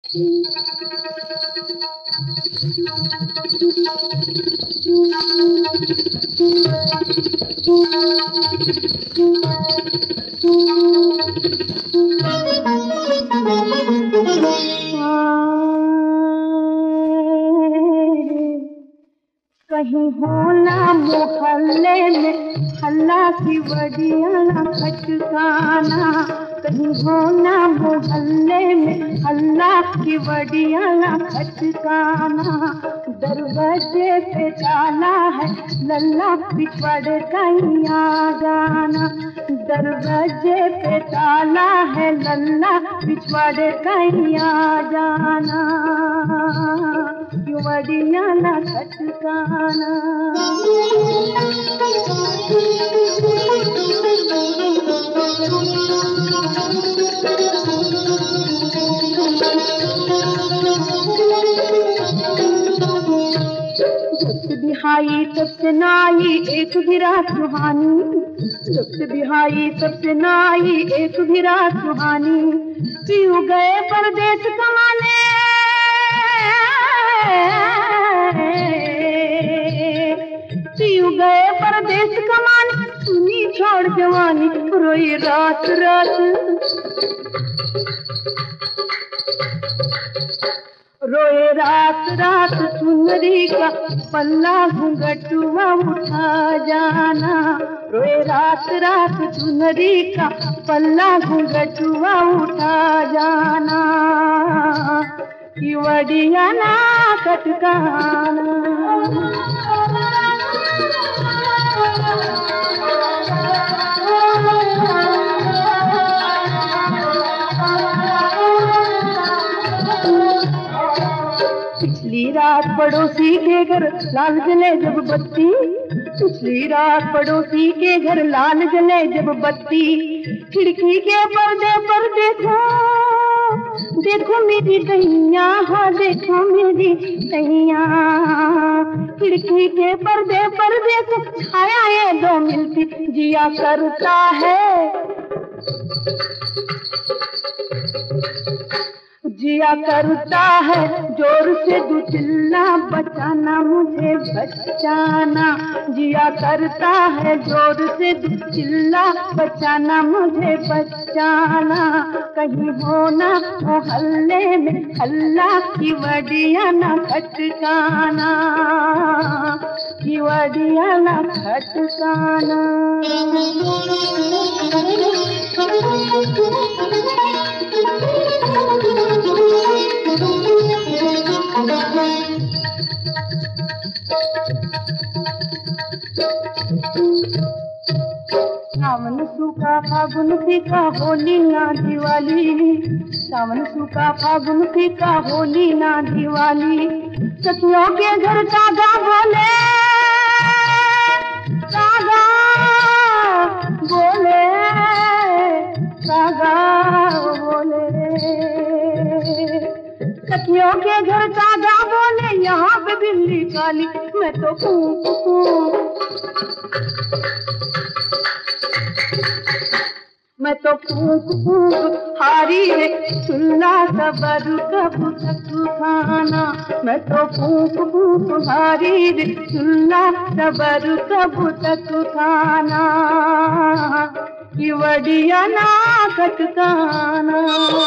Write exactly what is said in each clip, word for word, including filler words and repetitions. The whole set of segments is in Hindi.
कहीं होना मोहल्ले में हल्ला की वडिया खटकाना, कहीं होना मोहल्ले में हल्ला की वडिया खटकाना। दरवाजे पे ताला है लल्ला पिछवाड़े कहीं आ जाना, दरवाजे पे ताला है लल्ला पिछवाड़े कहीं आ जाना। वडिया ना खटकाना। बिहाई सबसे नाई एक भी रात सुहानी, सबसे बिहाई सबसे नाई एक भी रात सुहानी। पीऊ गए परदेश कमाने, पीऊ गए परदेश कमाने, सुनी छोड़ जवानी रोई रात रात, रोए रात रात सुनरी का पल्ला घूंघटुआ उठा जाना, रोए रात रात सुनरी का पल्ला घूंघटुआ उठा जाना। कि वडिया ना खटकाना। पिछली रात पड़ोसी के घर लाल जले जब बत्ती, पिछली रात पड़ोसी के घर लाल जले जब बत्ती। खिड़की के पर्दे पर देखो, देखो मेरी दैया, हाँ देखो मेरी दैया। खिड़की के पर्दे पर देखो छाया ये दो मिलती, जिया करता है, जिया करता है जोर से दो चिल्ला, बचाना मुझे बचाना। जिया करता है जोर से दो चिल्ला, बचाना मुझे बचाना। कहीं होना मोहल्ले में हल्ला की वडिया ना खटकाना, की वडिया ना खटकाना। सावन सूखा फागुन फीका होली ना दिवाली, सावन सूखा फागुन फीका होली ना दिवाली। सखियों के घर कागा बोले, कागा बोले, कागा बोले। सखियों के घर कागा बोले, यहाँ पे बिल्ली काली, मैं तो कूक कूक, मैं तो कूक कूक हारी रे सुल्ला सबर कब तक खाना। मैं तो कूक कूक हारी रे सुल्ला सबर कब तक खाना। कि वडिया ना खटकाना।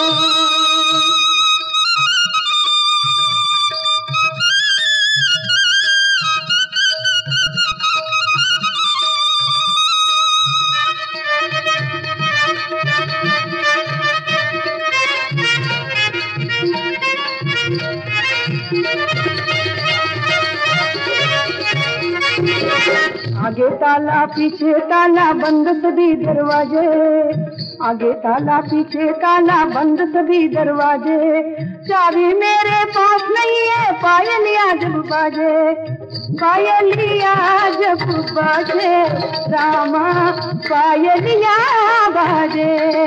आगे ताला पीछे ताला बंद सभी दरवाजे, आगे ताला पीछे ताला बंद सभी दरवाजे। चाबी मेरे पास नहीं है, पायलिया जब बाजे, पायलिया जब बाजे, रामा पायलिया बाजे।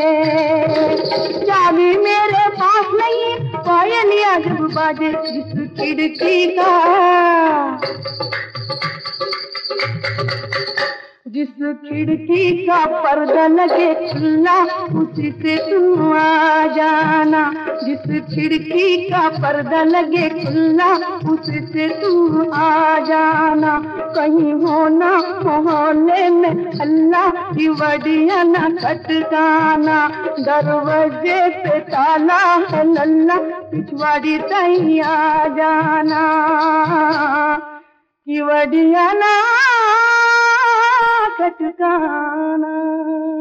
चाबी मेरे पास नहीं, पायलिया जब बाजे। इस खिड़की का, जिस खिड़की का पर्दा लगे खुला उसी से तू आ जाना, जिस खिड़की का पर्दा लगे खुला उसी से तू आ जाना। कहीं होना मोहल्ले में अल्लाह की वडिया न खटकाना, दरवाजे पे ताला है लल्ला पिछवाड़ी तई आ जाना, की वडिया ना खटकाना।